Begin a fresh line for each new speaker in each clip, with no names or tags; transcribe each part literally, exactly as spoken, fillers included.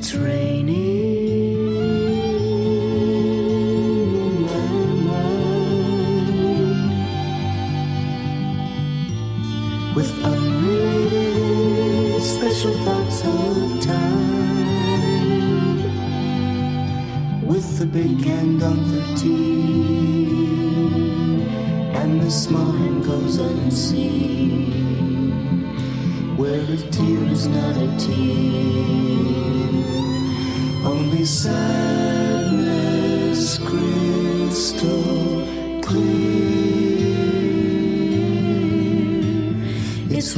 It's raining in my mind with unrelated special thoughts of time, with the big hand on thirteen and the small hand goes unseen, where a tear is not a tear, only sadness crystal clear. It's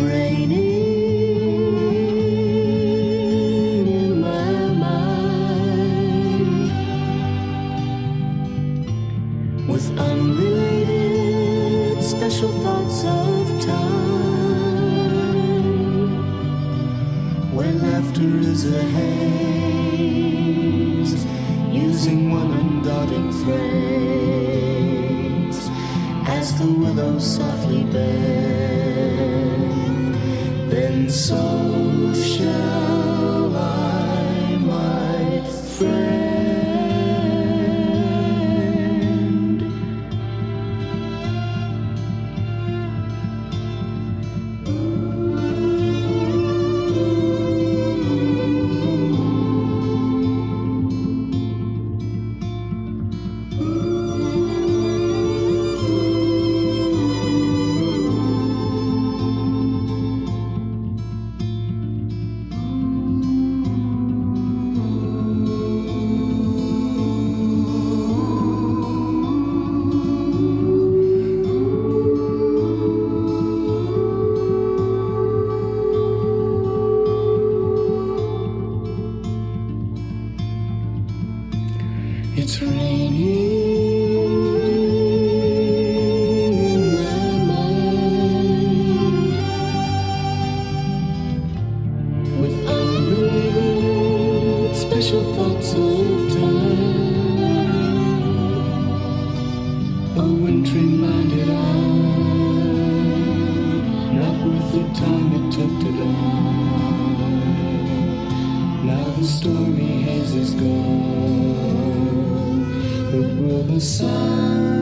raining in my mind with unrelated special thoughts of time, where laughter is a haze, using one undotted phrase, as the willows softly bend, then so shall I, my friend. It's raining in my mind with unrelated special thoughts of time, a wintry-minded eye, not worth the time it took to die. Now the stormy haze is gone, but will the sun